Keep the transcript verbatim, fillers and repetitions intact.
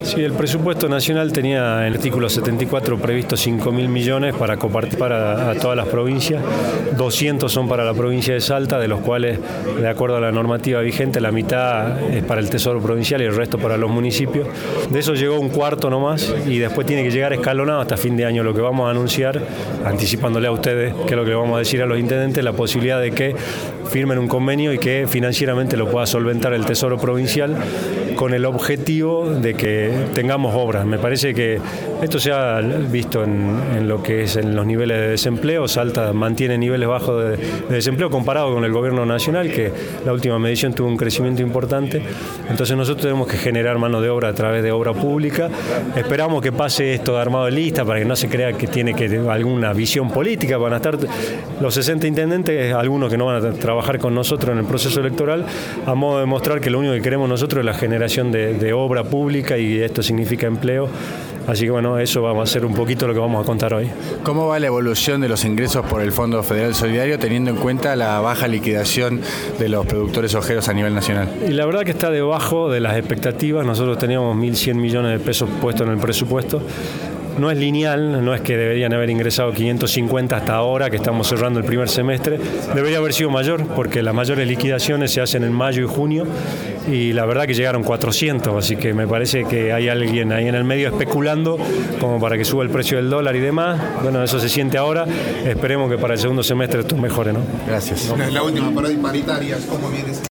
Sí, el presupuesto nacional tenía en el artículo setenta y cuatro previsto cinco mil millones para compartir para a todas las provincias, doscientos son para la provincia de Salta, de los cuales, de acuerdo a la normativa vigente, la mitad es para el Tesoro Provincial y el resto para los municipios. De eso llegó un cuarto nomás y después tiene que llegar escalonado hasta fin de año. Lo que vamos a anunciar, anticipándole a ustedes, que es lo que vamos a decir a los intendentes, la posibilidad de que firmen un convenio y que financieramente lo pueda solventar el Tesoro Provincial con el objetivo de que tengamos obras. Me parece que esto se ha visto en, en lo que es en los niveles de desempleo. Salta mantiene niveles bajos de, de desempleo comparado con el gobierno nacional, que la última medición tuvo un crecimiento importante. Entonces nosotros tenemos que generar mano de obra a través de obra pública. Esperamos que pase esto de armado de lista para que no se crea que tiene que alguna visión política. Van a estar los sesenta intendentes, algunos que no van a trabajar con nosotros en el proceso electoral, a modo de mostrar que lo único que queremos nosotros es la generación De, de obra pública y esto significa empleo. Así que bueno, eso vamos a hacer un poquito lo que vamos a contar hoy. ¿Cómo va la evolución de los ingresos por el Fondo Federal Solidario teniendo en cuenta la baja liquidación de los productores ojeros a nivel nacional? Y la verdad que está debajo de las expectativas. Nosotros teníamos mil cien millones de pesos puestos en el presupuesto. No es lineal, no es que deberían haber ingresado quinientos cincuenta hasta ahora, que estamos cerrando el primer semestre. Debería haber sido mayor, porque las mayores liquidaciones se hacen en mayo y junio, y la verdad que llegaron cuatrocientos, así que me parece que hay alguien ahí en el medio especulando como para que suba el precio del dólar y demás. Bueno, eso se siente ahora. Esperemos que para el segundo semestre esto mejore, ¿no? Gracias. La última, paritarias, ¿cómo viene?